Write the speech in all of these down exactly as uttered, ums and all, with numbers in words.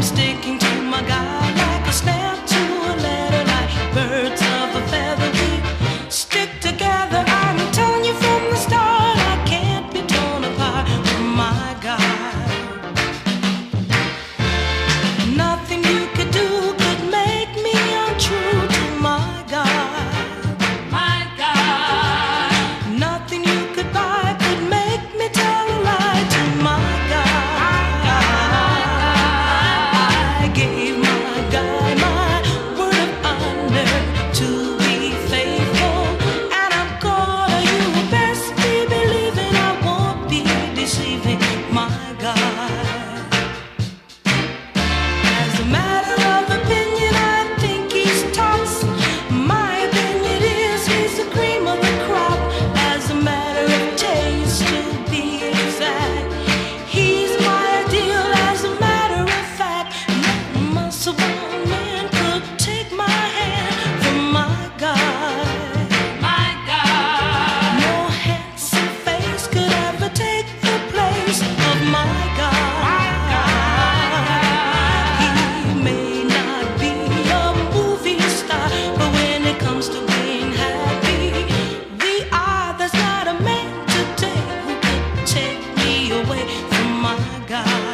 sticking to my guy like a snap to a letter, like birds of a feather. We stick together. I'm telling you from the start, I can't be torn apart from my guy. Nothing you could do could make me untrue to my guy. My guy. Nothing you could buy could make me tell a lie to my guy. I gave my guy my word of honor to be faithful, and I'm gonna, you best be believing I won't be deceiving my guy. As a matter of opinion, I think he's tops. My opinion is he's the cream of the crop. As a matter of taste, to be exact, he's my ideal. As a matter of fact, no muscle-bound man could take my hand from my guy. My guy. No handsome face could ever take the place of my guy. My guy. He may not be a movie star, but when it comes to being happy, we are. There's not a man today who could take me away from my guy.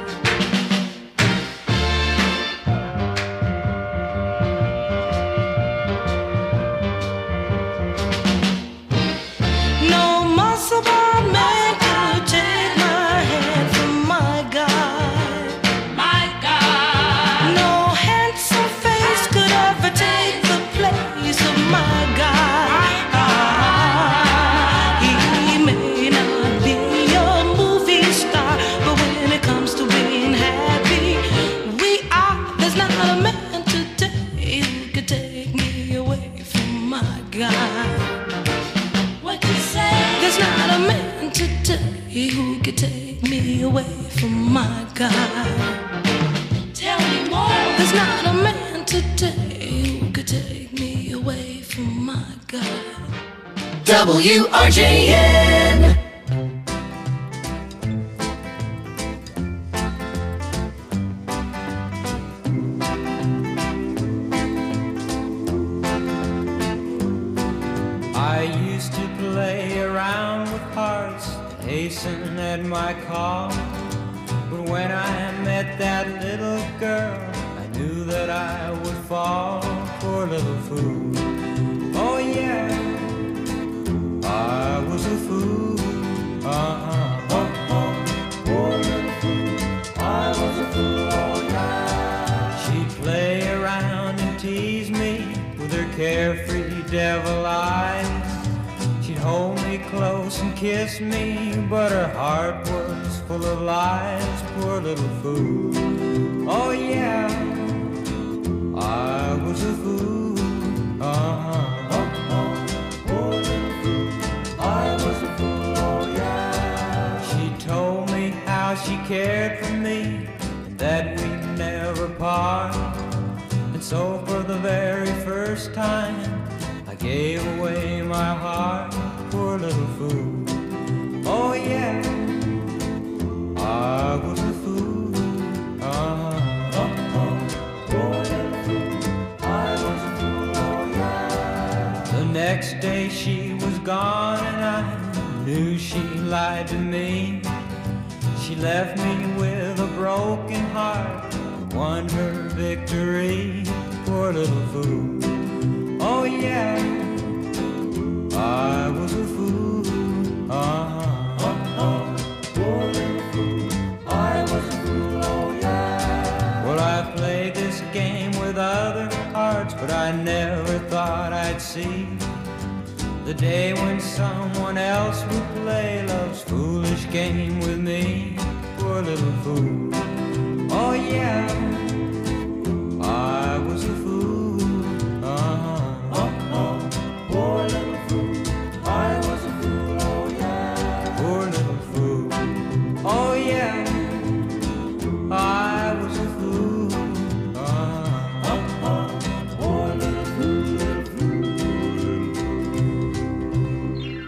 No muscle-bound man could take my hand from my guy. My guy. No handsome face could ever take the place of my guy. He may not be a movie star, but when it comes to being happy, we are. There's not a man today who could take me away from my guy. What you say? There's not a man today who could take me away from my guy. Tell me more. There's not a man today who could take me away from my guy. W R J N. I used to play around with hearts, hasten at my call. But when I met that little girl, I knew that I would fall. Poor little fool. Oh yeah, I was a fool. Uh-huh. Oh, oh, poor little fool. I was a fool. Oh yeah. She'd play around and tease me with her carefree devil eyes. She'd hold me close and kiss me, but her heart was full of lies. Poor little fool. Oh yeah, I was a fool. Uh-huh. Oh, oh, poor little fool. I was a fool. Oh yeah. She told me how she cared for me and that we'd never part. And so for the very first time, I gave away my heart. Poor little fool. Oh yeah, I was a fool. Uh-huh. Oh, oh, poor little fool. I was a fool. Oh yeah. The next day she was gone and I knew she lied to me. She left me with a broken heart, won her victory. Poor little fool. Oh yeah, I was a fool. Uh-huh. Oh, oh, poor little fool. I was a fool. Oh yeah. Well, I played this game with other hearts, but I never thought I'd see the day when someone else would play love's foolish game with me. Poor little fool. Oh yeah, I was a fool. Uh-huh. Oh, oh, poor little fool. I was a fool. Oh yeah. Poor little fool. Oh yeah, I was a fool. Uh-huh. Oh, oh, poor little fool, little fool, little fool.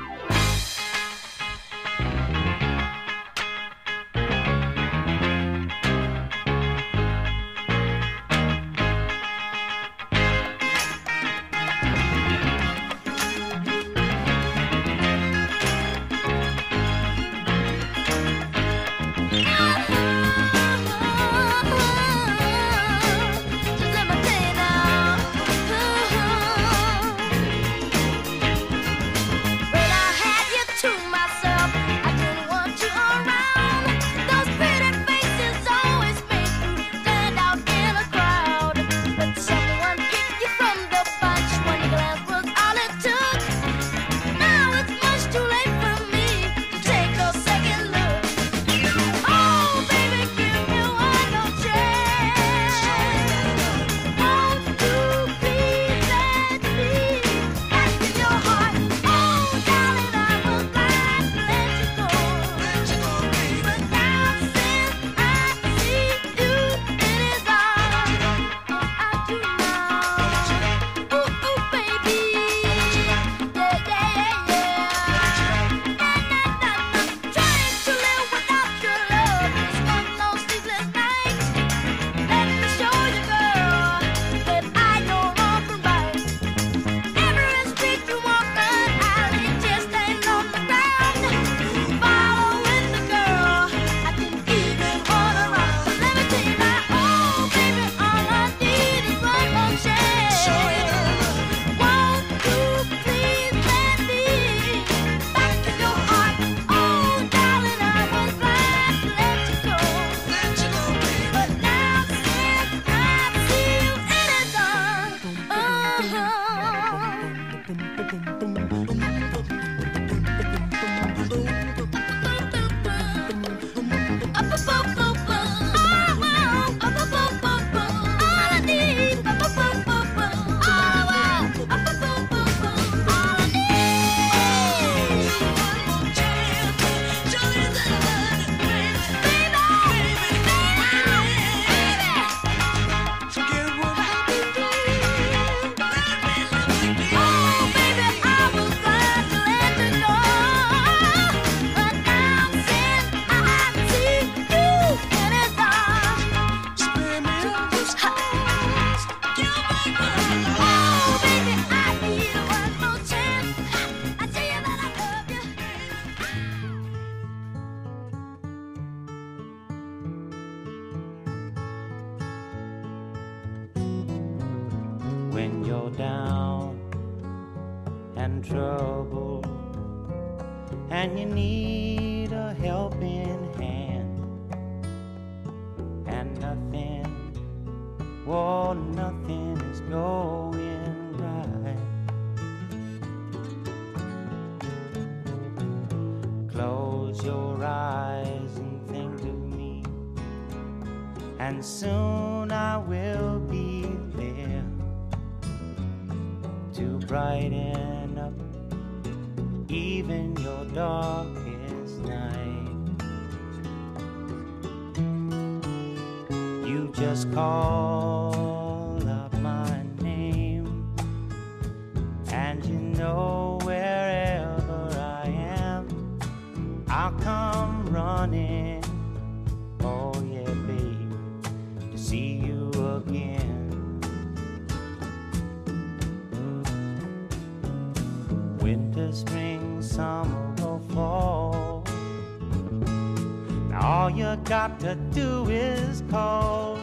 when you're down and troubled and you need a helping hand, and nothing, oh, nothing is going right. Close your eyes and think of me, and soon I will be there to brighten up even your darkest night. You just call out my name, and you know wherever I am, I'll come running. Oh yeah, babe, to see you again. Winter, spring, summer, or fall, now all you got to do is call,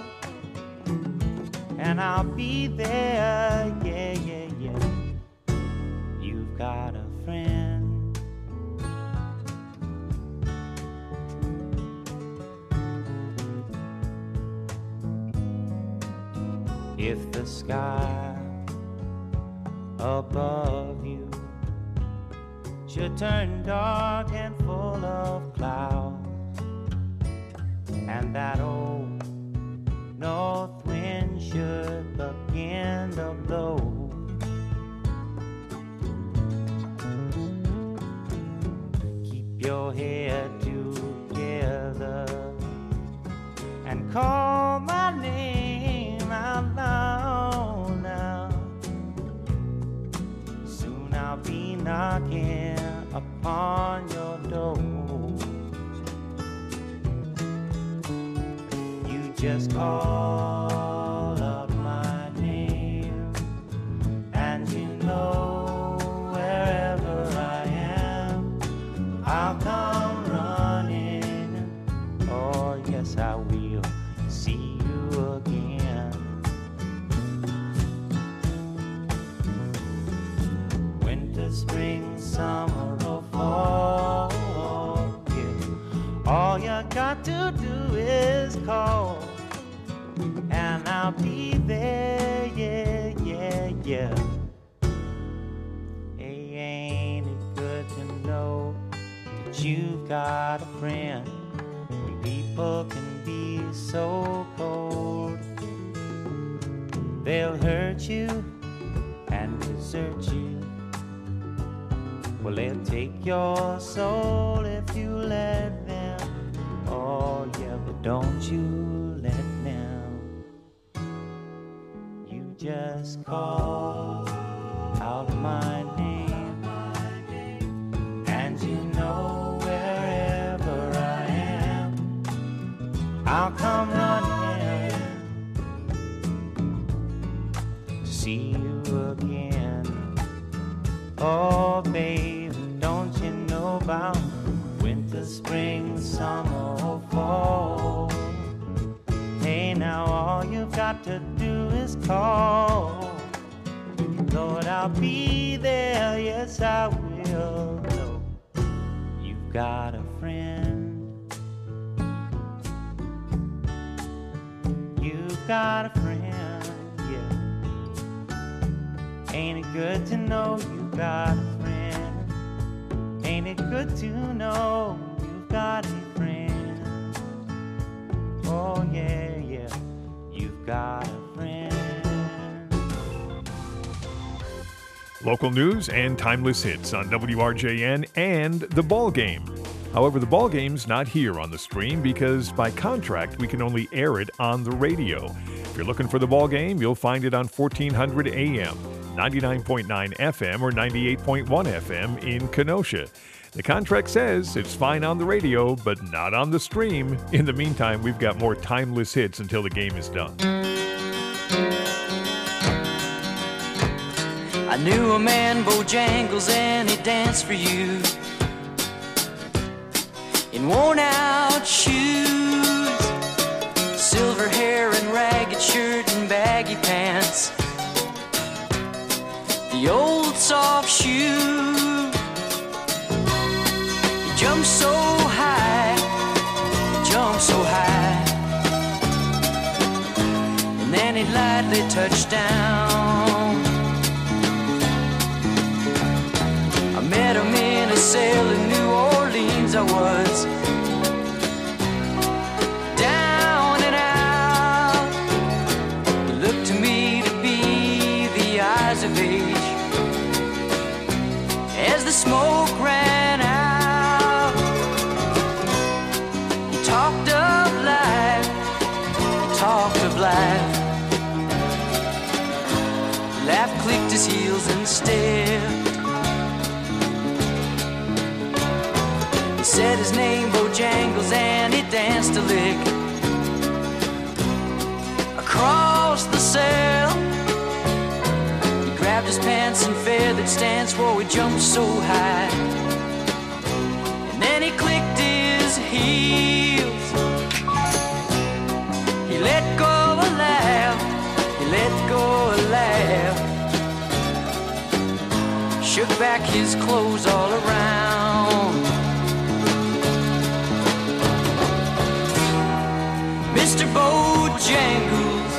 and I'll be there, yeah, yeah, yeah. You've got a friend. If the sky above you should turn dark and full of clouds, and that old north wind should begin to blow, keep your head together and call my name out loud now. Soon I'll be knocking upon your door. You just call out my name, and you know wherever I am, I'll come running. Oh yes, I will see you again. Winter, spring, summer, or fall, yeah. All you got to do is call, and I'll be there, yeah, yeah, yeah. Hey, ain't it good to know that you've got a friend when people can be so cold? They'll hurt you and desert you. Well, they'll take your soul if you let them. Oh, yeah, but don't you let them. You just call out my name, and you know wherever I am, I'll come running to see you again. Oh, babe, don't you know about winter, spring, summer, or fall? Hey, now all you've got to do is call. Lord, I'll be there, yes, I will. No, you've got a friend. You've got a friend, yeah. Ain't it good to know you've got a friend? Ain't it good to know you've got a friend? Oh yeah, yeah, you've got a friend. Local news and timeless hits on W R J N and The Ball Game. However, The Ball Game's not here on the stream because by contract we can only air it on the radio. If you're looking for The Ball Game, you'll find it on fourteen hundred A M, ninety-nine point nine F M, or ninety-eight point one F M in Kenosha. The contract says it's fine on the radio, but not on the stream. In the meantime, we've got more timeless hits until the game is done. I knew a man, Bojangles, and he danced for you in worn-out shoes, silver hair and ragged shirt and baggy pants. shoe. He jumped so high, he jumped so high, and then he lightly touched down. I met him in a cell in New Orleans. I was down and out. It looked to me to be the eyes of age as the smoke ran out. He talked of life, he talked of life. He laughed, clicked his heels and stepped. He said his name, Bojangles, and he danced a lick across the cell. He grabbed his pants and feathered stance, whoa, he jumped so high. And then he clicked his heels. He let go a laugh, he let go a laugh. Shook back his clothes all around. Mister Bojangles,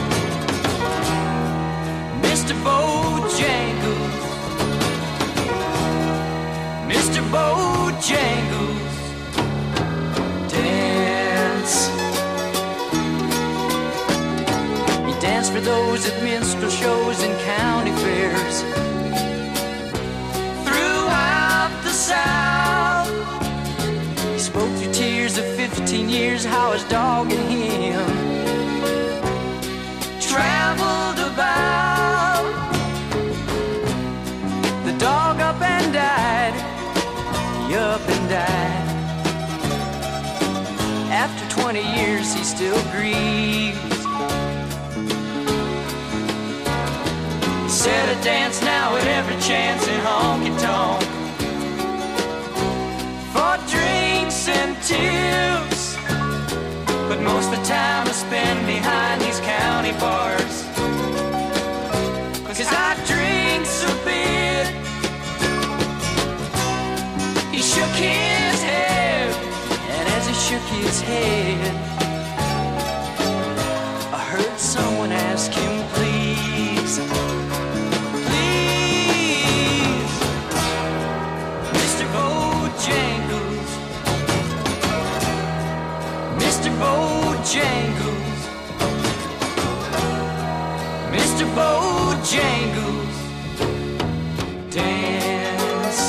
Mister Bojangles, Mister Bojangles, dance. He danced for those at minstrel shows and county fairs throughout the South. He spoke through tears of fifteen years how his dog and him traveled about. The dog up and died, he up and died. After twenty years he still grieves. He said I dance now at every chance in honky-tonk for drinks and tips, but most of the time I spend behind these county bars, 'cause I drinks a bit. He shook his head, and as he shook his head, I heard someone ask him, please, please, Mister Bojangles, Mister Bojangles, Mister Bojangles, dance.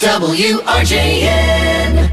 W R J N.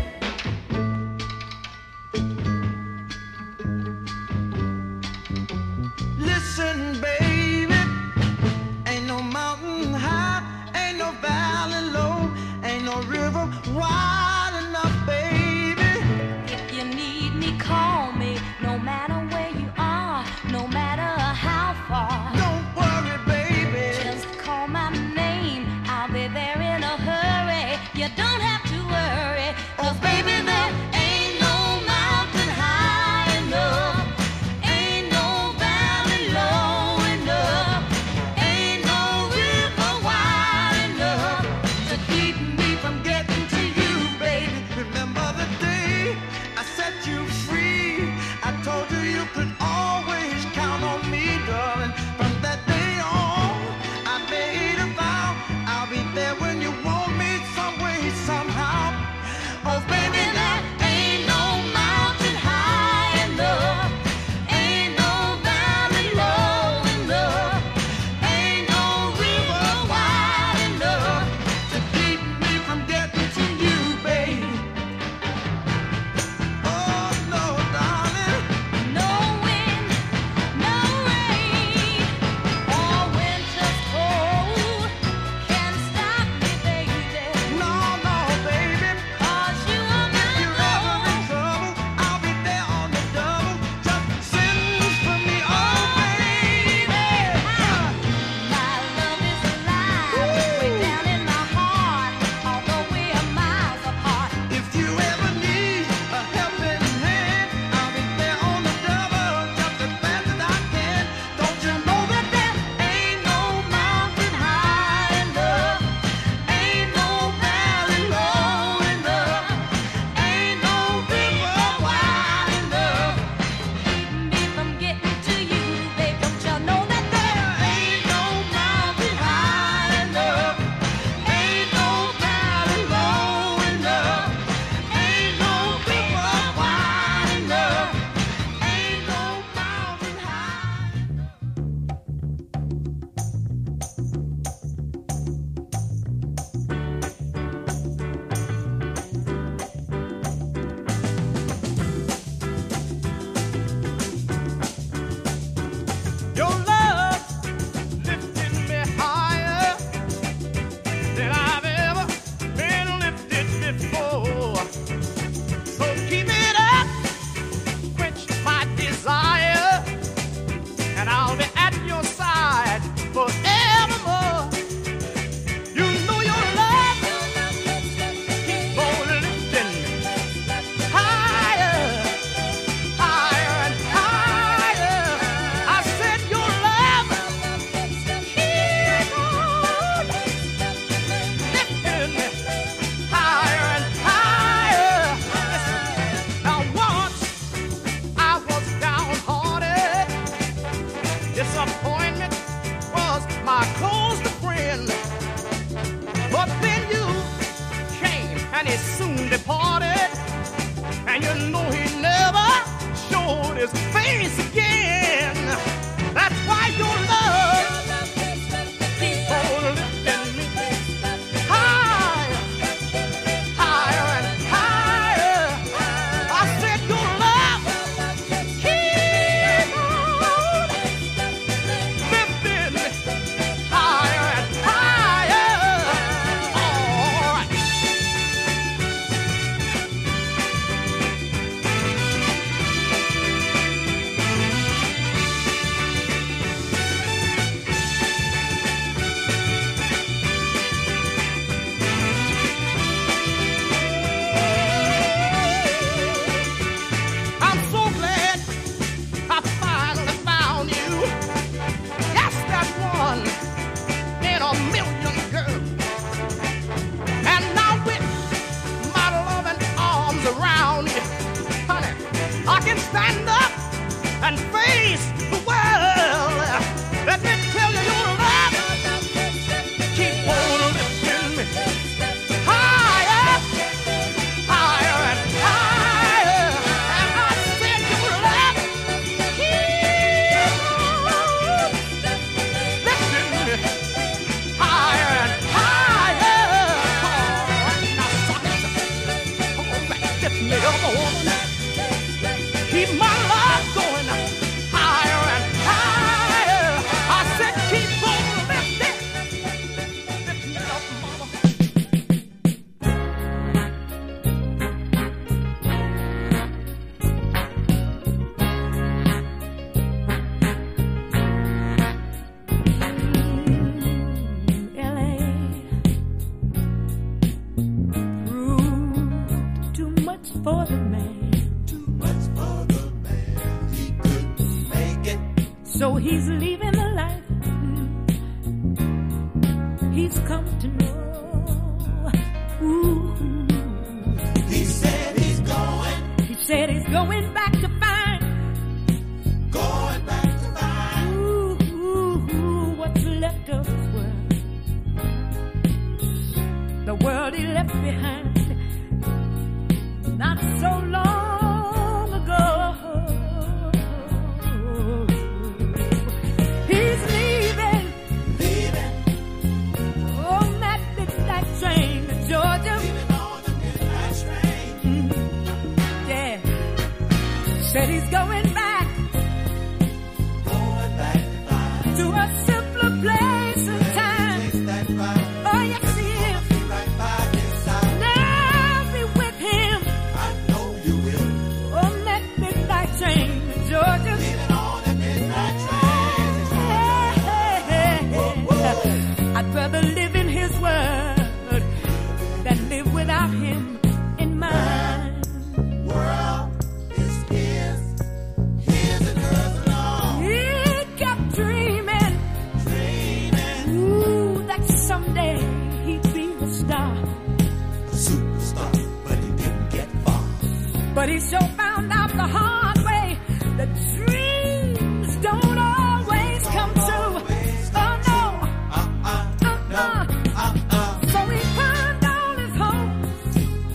Listen, baby, ain't no mountain high, ain't no valley low, ain't no river wide enough, baby. If you need me, call me. No matter where you are, no matter how far. Don't worry, baby. Just call my name. I'll be there in a hurry. You don't have to worry. 'Cause baby, there ain't no mountain high enough. Ain't no valley low enough. Ain't no river wide enough to keep me from getting to you, baby. Remember the day I set you free? I told you you could always count on me, darling. From that day on, I made a vow I'll be there when you want me, some way, somehow. Oh, baby, There ain't no mountain high enough. Ain't no valley low enough. Ain't no river wide enough to keep me from getting to you, baby. Oh, no, darling. No wind, no rain, or winter's cold can stop me, baby. No, no, baby. 'Cause you are my If you're ever in love. trouble, I'll be there on the double. Just send for me, oh, baby. My love is alive, way down in my heart, although we are miles apart. If you ever need a helping hand, I'll be there on the double, just as fast as I can. Don't you know that there ain't no mountain high enough, ain't no valley low enough, ain't no river wide enough Keep me from getting to you, babe. Don't you know that there ain't no mountain high enough, ain't no valley low enough, ain't no river wide enough, ain't no mountain high. Your love lifted me higher than I've ever been lifted before. So keep it up, quench my desire, and I'll be at your side forevermore. You know your love keep on lifting higher. Higher and higher. I said your love keep on lifting higher and higher. Listen, now once I was downhearted. Disappointment was my closest friend. But then you came and he soon departed. And you know he never showed his face again. That's why your love keep on lifting me higher, higher and higher. I said your love keep on lifting me higher and higher. All right. I'm so glad I finally found you. Yes, that one in a million, girl. And now with my loving arms around you, honey, I can stand up and face the world. Let me tell you, your love keep on lifting me higher, higher and higher. And I said your love keep on lifting me higher and higher. never wanna keep my love going higher and higher. I said keep on lifting, lifting up, mama. L A proved too much for the man. Too much for the man. He couldn't make it. So he's leaving the life he's come to know. Ooh. He said he's going, He said he's going back to find going back to find. ooh, ooh, ooh, what's left of his world. The world he left behind not so long ago. He's leaving Leaving, on that midnight train to Georgia. leaving on the midnight train. Yeah. Said he's going back Going back to find. to a simpler place and time. Takes that ride. Oh, yes, he is. Be right by his side. Now be with him I know you will. on that midnight train to Georgia. Leaving on the midnight train. I'd rather live in his word than live without him in mine. World is his, his and hers alone. He kept dreaming, Dreaming, ooh, that someday he'd be the star. superstar, but he didn't get far. But he sure found out the hard way that dreams don't always come true. Oh no, Uh-uh, uh-uh. uh-uh. So he pawned all his hopes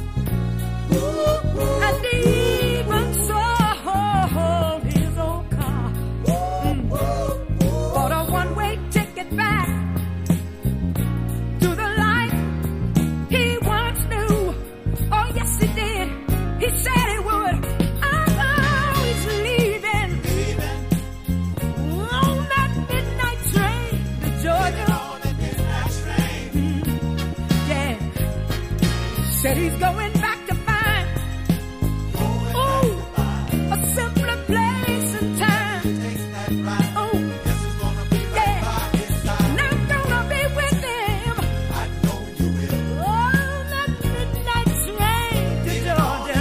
and even sold his old car. Mm. Bought a one-way ticket back to the life he once knew. Oh yes, he did. He said he would. I know he's leaving Leaving on that midnight train to Georgia. on the midnight train. Yeah. Said he's going back to find ooh, a simpler place and time. Takes that ride. Oh, Guess who's gonna be right yeah. by his side. And I'm gonna be with him I know you will. on that midnight train to Georgia.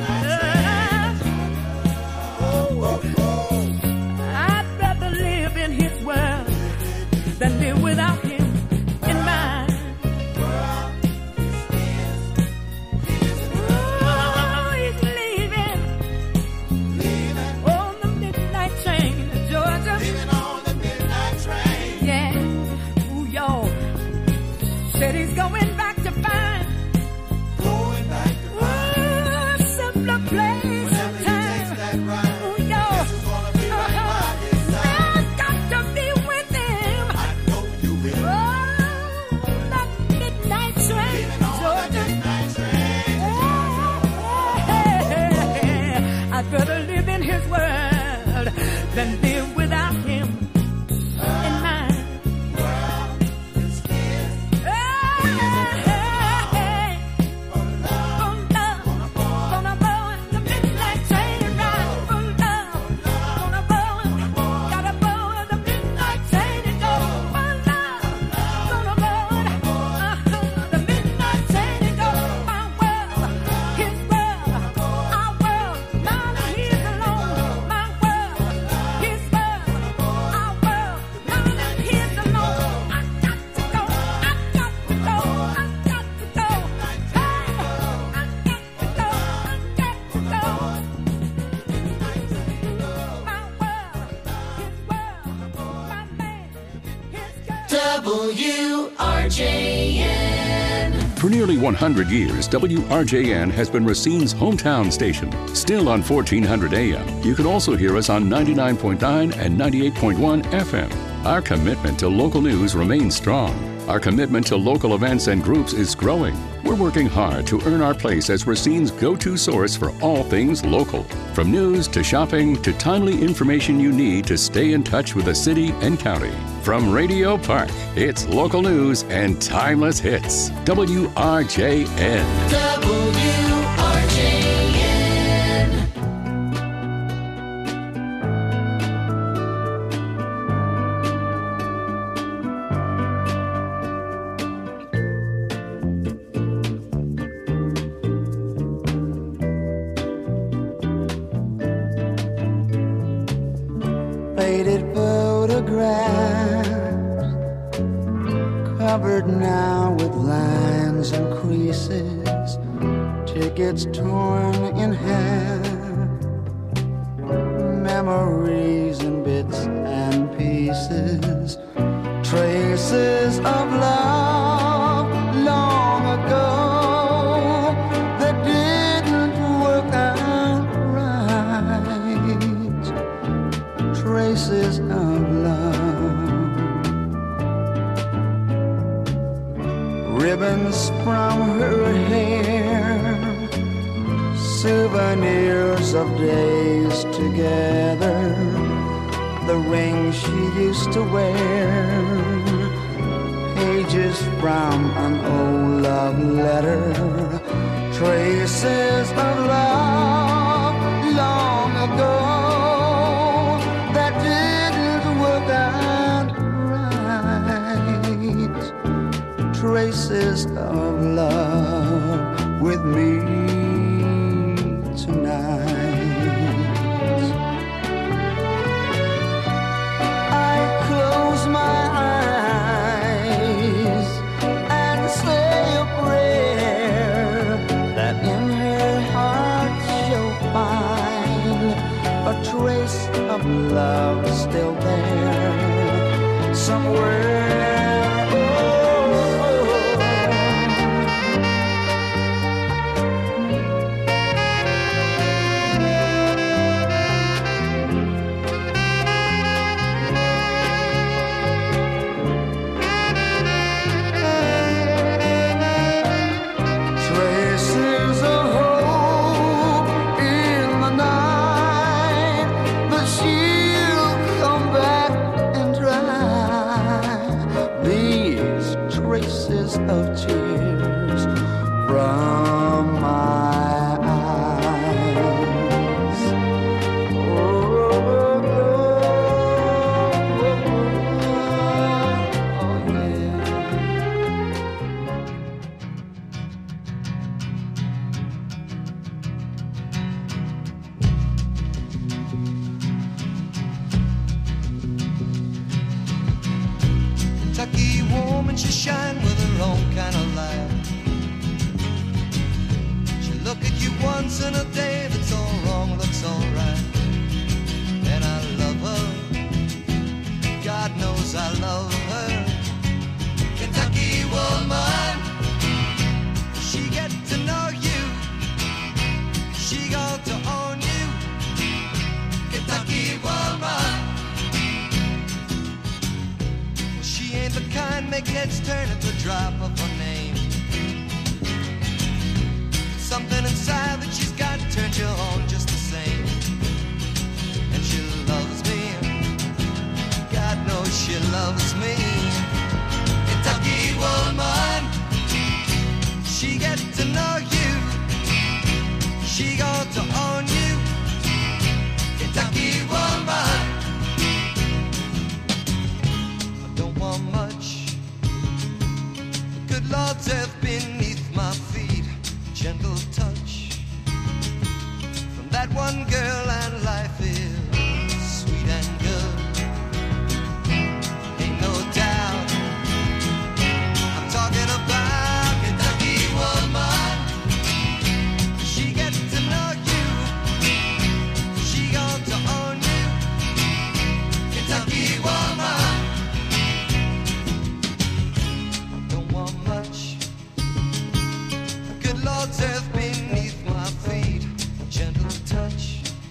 I'd rather live in his world than live without him in mine. Oh, he's leaving on the midnight train to Georgia. Leaving on the midnight train. Yeah, ooh, y'all. Said he's going back to find Going back to ooh, a simpler place whenever and he time. takes that ride. Ooh, y'all. Guess who's gonna be right by his side. I've got to be with him I know you will. on that midnight train Leaving to on the Georgia. midnight train. I'd rather live in his world than live without him in mine. W R J N. For nearly one hundred years, W R J N has been Racine's hometown station. Still on fourteen hundred A M, you can also hear us on ninety-nine point nine and ninety-eight point one F M. Our commitment to local news remains strong. Our commitment to local events and groups is growing. We're working hard to earn our place as Racine's go-to source for all things local. From news to shopping to timely information you need to stay in touch with the city and county. From Radio Park, it's local news and timeless hits. W R J N. W R J N. Faded photographs covered now with lines and creases, tickets torn in half, memories in bits and pieces, traces of love long ago that didn't work out right, traces of love. Ribbons from her hair, souvenirs of days together, the ring she used to wear, pages from an old love letter, traces of love long ago that didn't work out right, traces of love with me tonight. I close my eyes and say a prayer that in her heart she'll find a trace of love still there somewhere. Of tears from my eyes. Oh, oh, oh, oh, yeah. Kentucky woman, she shine with her own kind of light. She look at you once in a day, that's all wrong, looks all right. And I love her, God knows I love her. Kentucky woman, she get to know you, she got to own you. Kentucky woman, she ain't the kind make heads turn at the drop of her name. Something inside that she's got turns you on just the same. And she loves me, God knows she loves me. Kentucky woman, she get to know you, she got to own you. Kentucky woman, I don't want much, good Lord's earth beneath my feet, gentle touch from that one girl, and life is sweet and good. Ain't no doubt, I'm talking about Kentucky woman. She gets to know you, she got to own you. Kentucky woman, don't want much, good Lord's earth beneath my feet, gentle touch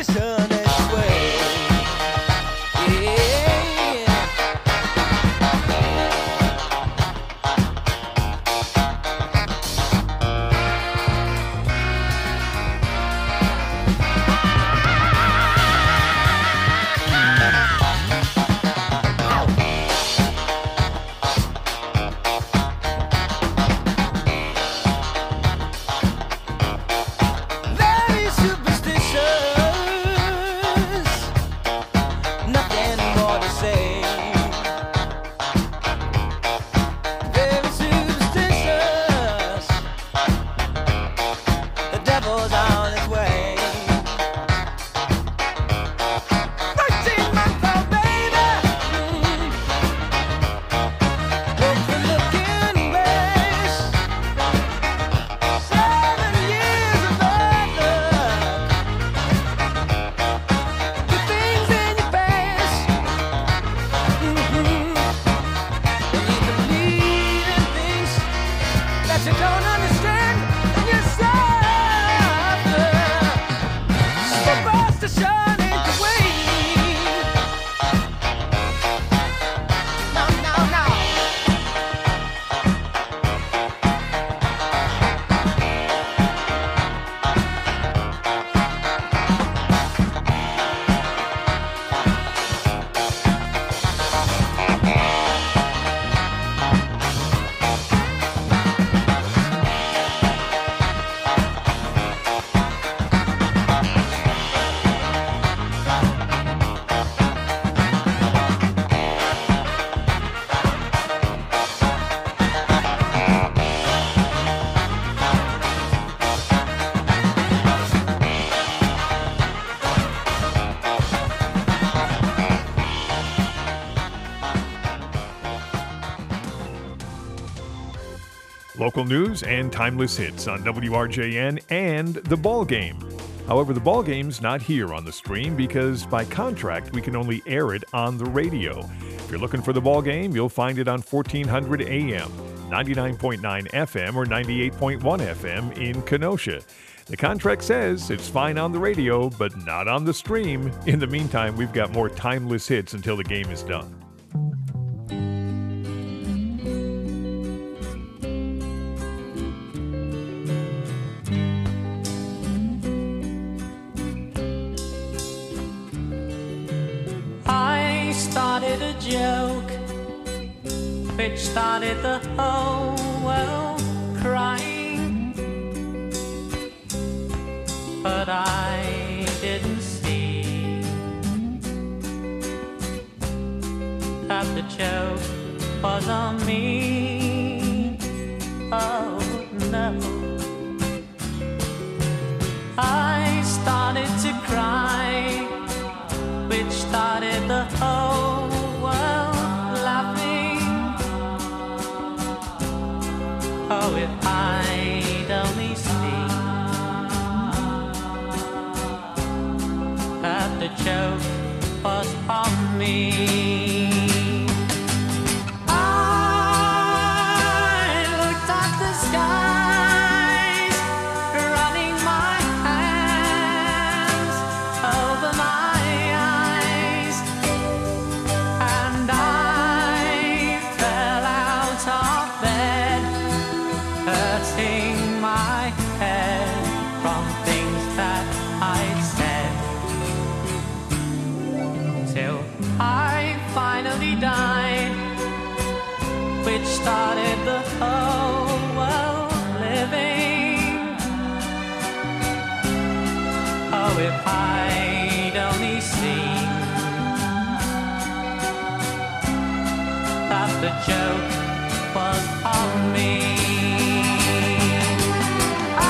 superstition anyway. Yeah. Very superstitious, nothing more to say. Very superstitious, the devil's on his way. Thirteen month old baby, mm, with the looking glass. Seven years of bad luck, the things in your past. Mm-hmm. When you believe in things that you don't understand, and you suffer. Superstition ain't the way. No, no, no. Local news and timeless hits on W R J N and The Ball Game. However, The Ball Game's not here on the stream because by contract we can only air it on the radio. If you're looking for The Ball Game, you'll find it on fourteen hundred A M, ninety-nine point nine F M, or ninety-eight point one F M in Kenosha. The contract says it's fine on the radio, but not on the stream. In the meantime, we've got more timeless hits until the game is done. I started a joke which started the whole world crying, but I didn't see that the joke was on me. Oh no. I started to cry, which started the whole world laughing. Oh, if I'd only seen that the joke was on me. I looked at the skies, running my hands over my eyes, and I fell out of bed, hurting my head from things that I'd said, till I finally died, which started the whole world living. Oh, if I'd only seen that the joke was on me. I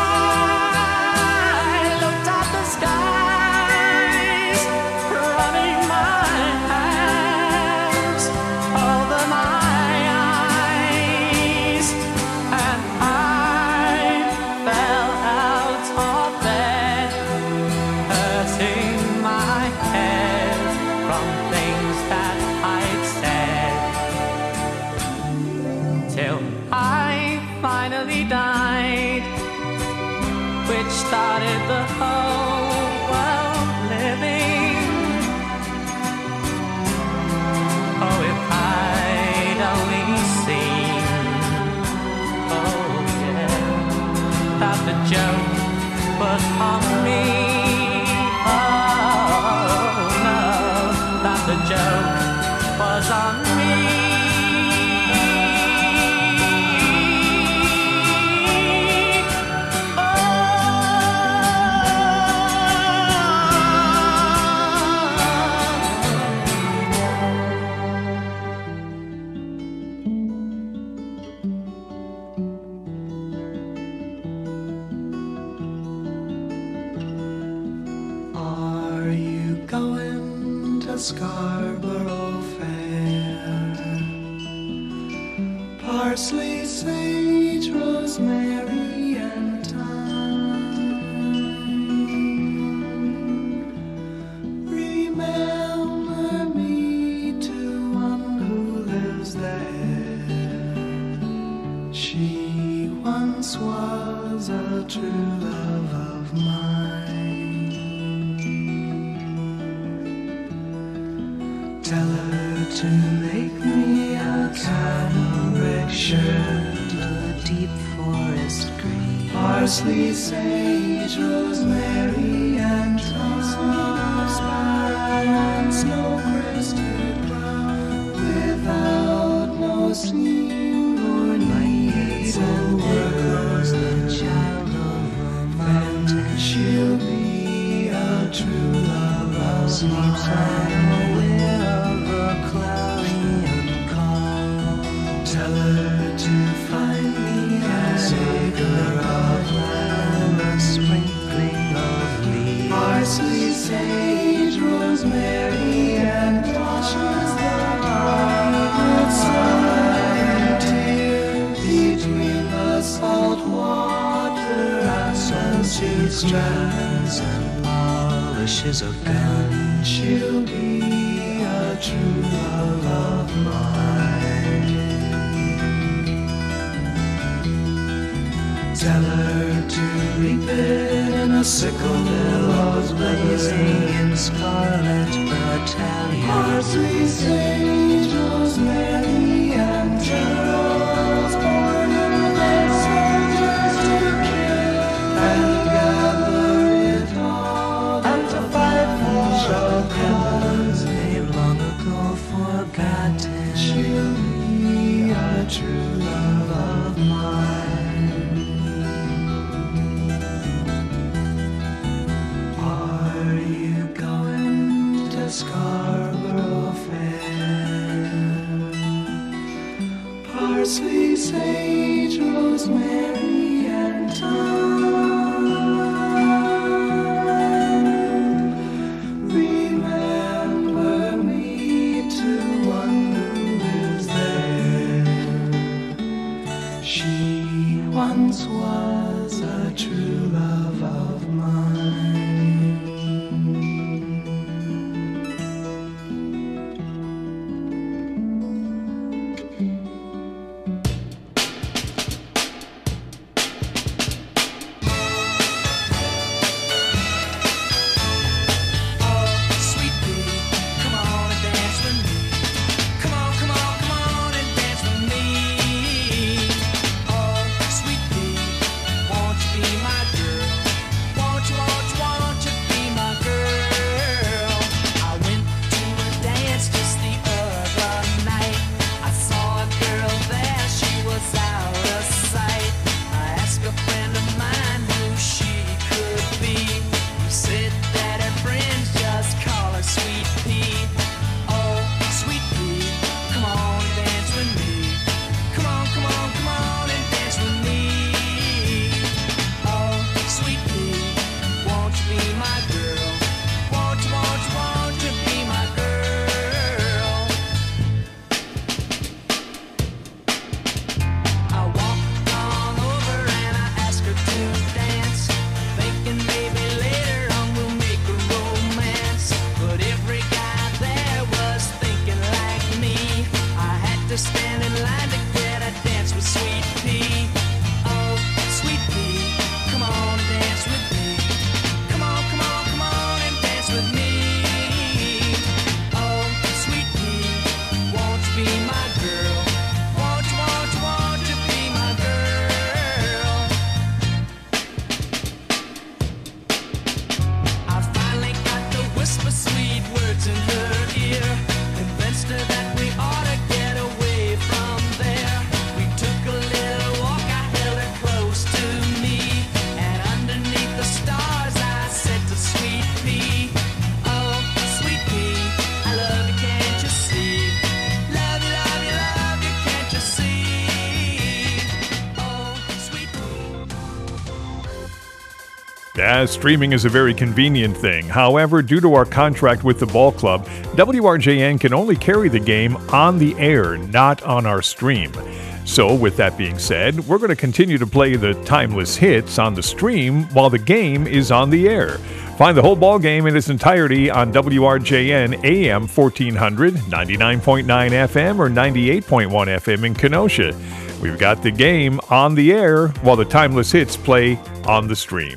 looked at the skies, running my hands over my eyes, and I fell out of bed, hurting my head from things that I'd said, till I finally died, which started the whole world Scarborough Fair. Parsley, sage, rosemary, and thyme. Remember me to one who lives there. She once was a true love of mine. Tell her to make me a cambric shirt, a deep forest green, parsley, sage, rosemary, and thyme, and snow-crested brown, without no seam or need. So there goes the child of a mountain. She'll be a true love of mine. Tell her to find me an acre of land, a sprinkling of leaves, parsley, sage, rosemary, and bushes that would sigh between the salt water and salty strands and polishes of gun. She'll be a true love of mine. Tell her to reap it in a sickle, billows blazing in scarlet battalion. Parsley, sage, rosemary, and geraniums born in the soldiers to kill and gather it all and to fight for a cause they've long ago forgotten. She'll be a true love of mine. Scarborough Fair. Parsley, sage, rosemary, and thyme. Remember me to one who lives there. Yeah, streaming is a very convenient thing. However, due to our contract with the ball club, W R J N can only carry the game on the air, not on our stream. So, with that being said, we're going to continue to play the timeless hits on the stream while the game is on the air. Find the whole ball game in its entirety on W R J N A M fourteen hundred, ninety-nine point nine F M, or ninety-eight point one F M in Kenosha. We've got the game on the air while the timeless hits play on the stream.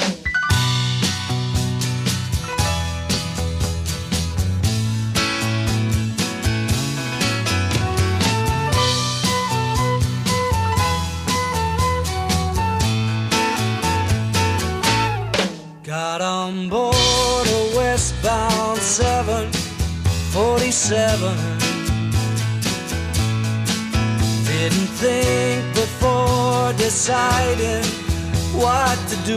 Got on board a westbound seven forty-seven. Didn't think before deciding what to do.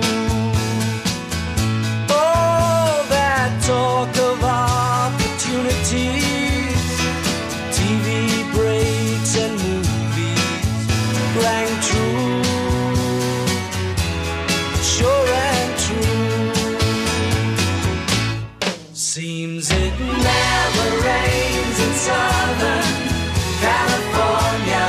Oh, that talk of opportunities, T V breaks and movies rang true, sure and true. Seems it never rains in Southern California.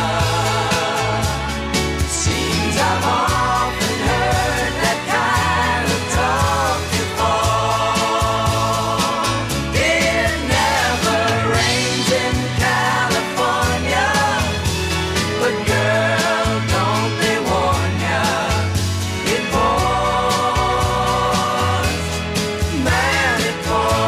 Seems I've often heard that kind of talk before. It never rains in California, but girl, don't they warn ya? It pours, man, it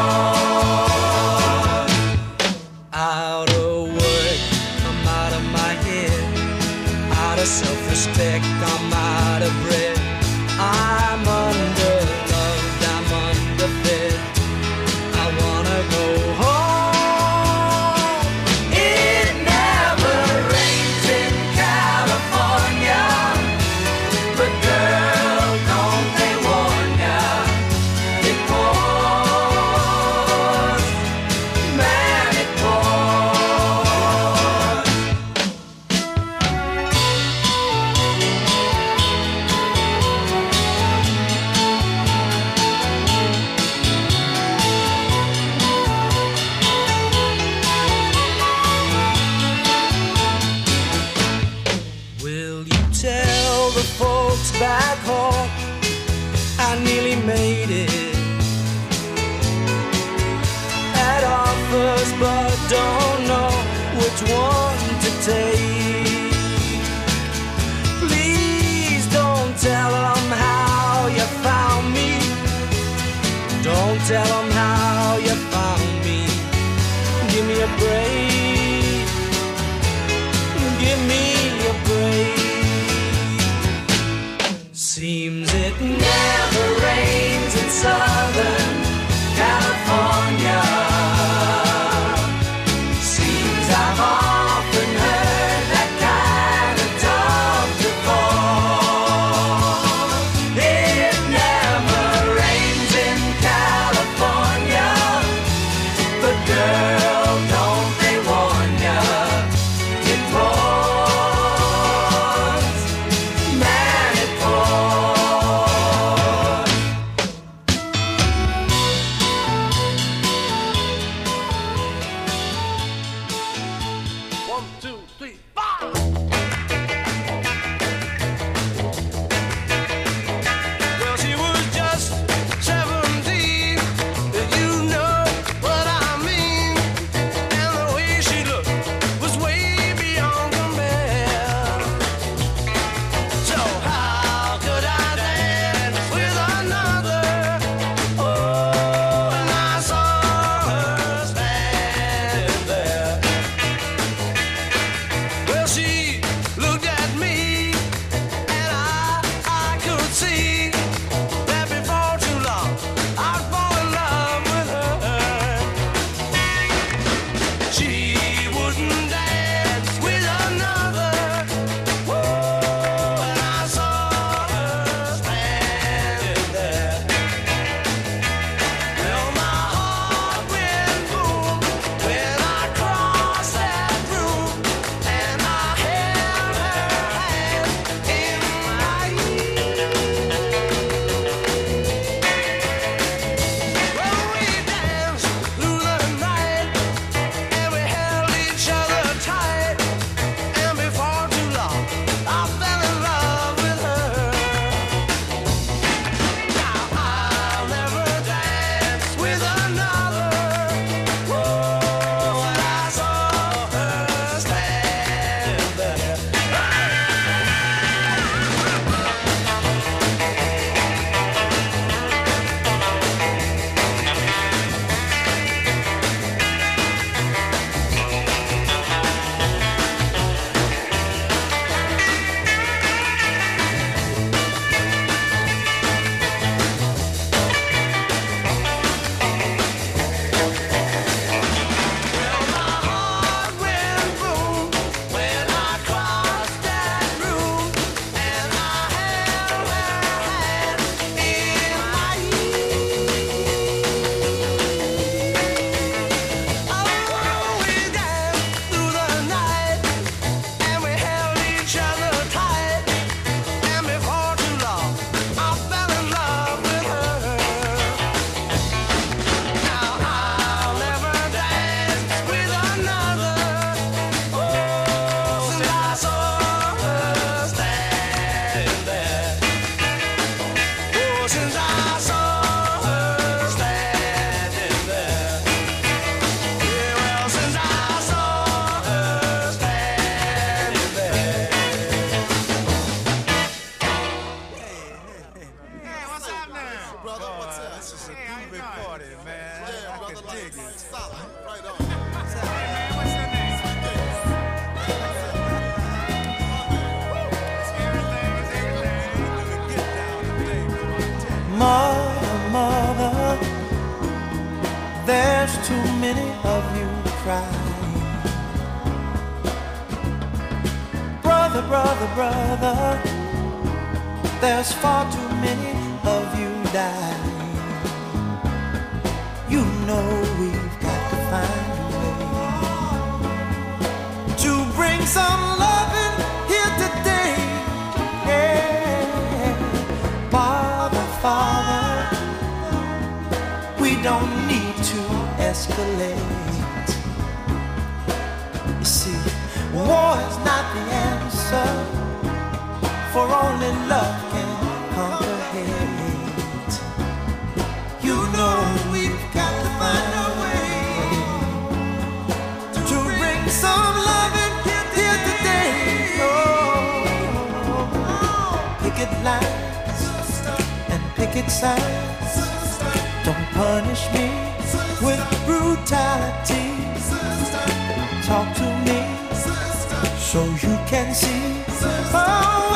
pours. Out of work, I'm out of my head. Out of self-respect, I'm out of breath. I'm underloved, I'm underfed. I wanna go home. It never rains in California, but girl, don't they warn ya? It pours, man, it pours. Will you tell the folks back home I nearly made it? Had offers but don't know which one to take. Please don't tell them how you found me. Don't tell them how you found me. Give me a break. Give me a break. Seems it never rains in Southern California. Seems I've often heard that kind of talk before. It never rains in California, but girl, don't they warn ya? It pours, man, it pours. This is a groovy party, man. Yeah, I brother, can like, dig it. solid. Right on. Hey, man, what's your name? Mother, mother, there's too many of you crying. Brother, brother, brother, there's far too many of you dying. You know we've got to find a way to bring some loving here today. Yeah. Father, Father, we don't need to escalate. You see, war is not the answer, for only love can conquer hate. You know we've got to find a way to bring some loving here today. Oh, picket lines and picket signs, don't punish me with brutality. Talk to me so you can see. Oh,